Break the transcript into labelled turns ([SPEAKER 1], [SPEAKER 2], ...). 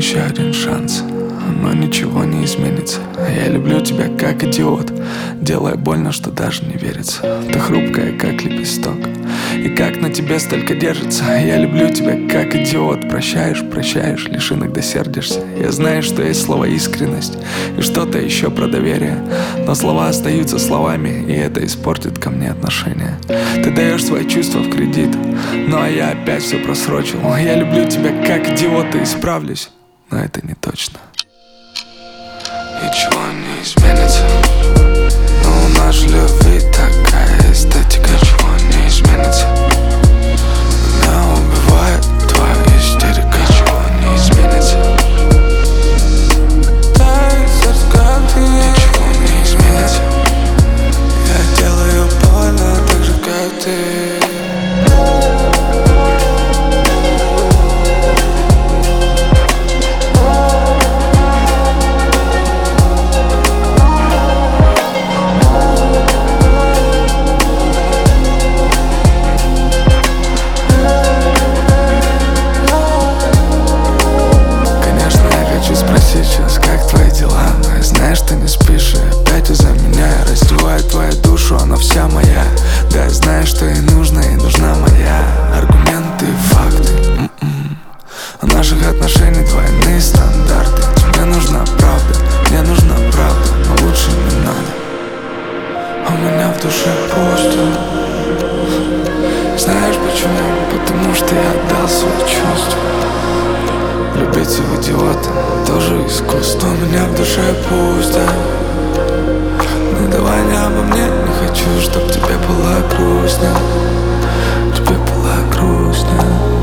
[SPEAKER 1] еще один шанс, но ничего не изменится. Я люблю тебя как идиот, делая больно, что даже не верится. Ты хрупкая, как лепесток, и как на тебе столько держится. Я люблю тебя как идиот. Прощаешь, прощаешь, лишь иногда сердишься. Я знаю, что есть слово искренность и что-то еще про доверие, но слова остаются словами, и это испортит ко мне отношения. Ты даешь свои чувства в кредит, ну а я опять все просрочил. Я люблю тебя как идиот и исправлюсь, но это не точно. Ничего не изменится, но у нас же любви такая эстетика. Ничего не изменится, меня убивает твоя истерика. Ничего не изменится, ничего не изменится. Я делаю больно так же, как ты. Сейчас, как твои дела? Но я знаю, что не спишь, и опять из-за меня я раздеваю твою душу, она вся моя. Да, я знаю, что ей нужно, и нужна моя. Аргументы, факты. У наших отношений двойные стандарты. Тебе нужна правда, мне нужна правда, но лучше не надо. У меня в душе пусто. Знаешь почему? Потому что я отдал свои чувства. Любить в идиота тоже искусство. У меня в душе пусто. Ну давай не обо мне. Не хочу, чтоб тебе было грустно. Тебе было грустно.